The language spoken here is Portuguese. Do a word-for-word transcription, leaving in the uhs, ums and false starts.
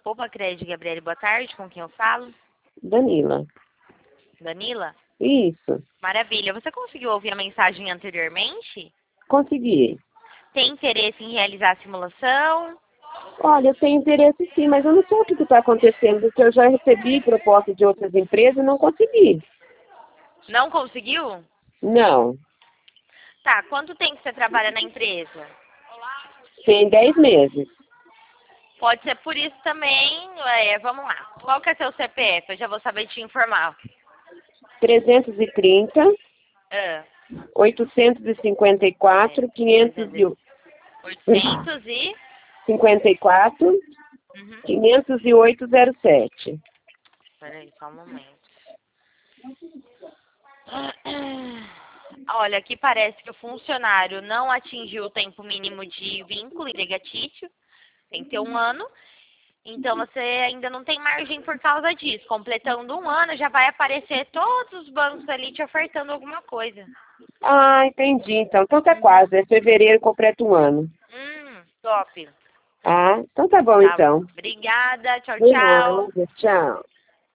Poupa Crédito, Gabriele, boa tarde. Com quem eu falo? Danila. Danila? Isso. Maravilha. Você conseguiu ouvir a mensagem anteriormente? Consegui. Tem interesse em realizar a simulação? Olha, eu tenho interesse sim, mas eu não sei o que está acontecendo, porque eu já recebi proposta de outras empresas e não consegui. Não conseguiu? Não. Tá. Quanto tempo você trabalha na empresa? Tem dez meses. Pode ser por isso também. É, vamos lá. Qual que é seu C P F? Eu já vou saber te informar. trezentos e trinta, Ah, oitocentos e cinquenta e quatro, quinhentos e oitocentos e... cinquenta e quatro, Uhum. quinhentos e oito, zero sete. Peraí, só um momento. Olha, aqui parece que o funcionário não atingiu o tempo mínimo de vínculo empregatício. Tem que ter um ano. Então, você ainda não tem margem por causa disso. Completando um ano, já vai aparecer todos os bancos ali te ofertando alguma coisa. Ah, entendi. Então, então tá Uhum. quase. É fevereiro, completa um ano. Hum, top. Ah, então tá bom Tá. então. Obrigada. Tchau, De tchau. nada. Tchau.